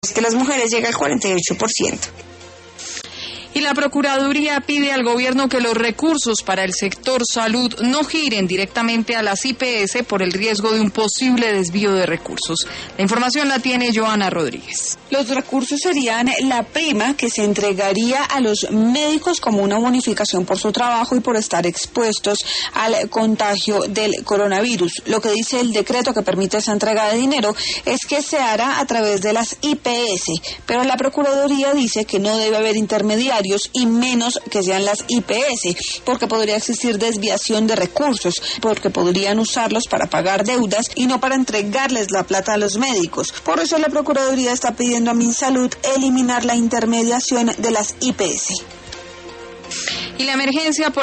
que las mujeres llega al 48%. Y la Procuraduría pide al gobierno que los recursos para el sector salud no giren directamente a las IPS por el riesgo de un posible desvío de recursos. La información la tiene Joana Rodríguez. Los recursos serían la prima que se entregaría a los médicos como una bonificación por su trabajo y por estar expuestos al contagio del coronavirus. Lo que dice el decreto que permite esa entrega de dinero es que se hará a través de las IPS, pero la Procuraduría dice que no debe haber intermediarios y menos que sean las IPS, porque podría existir desviación de recursos, porque podrían usarlos para pagar deudas y no para entregarles la plata a los médicos. Por eso la Procuraduría está pidiendo a Minsalud eliminar la intermediación de las IPS. Y la emergencia por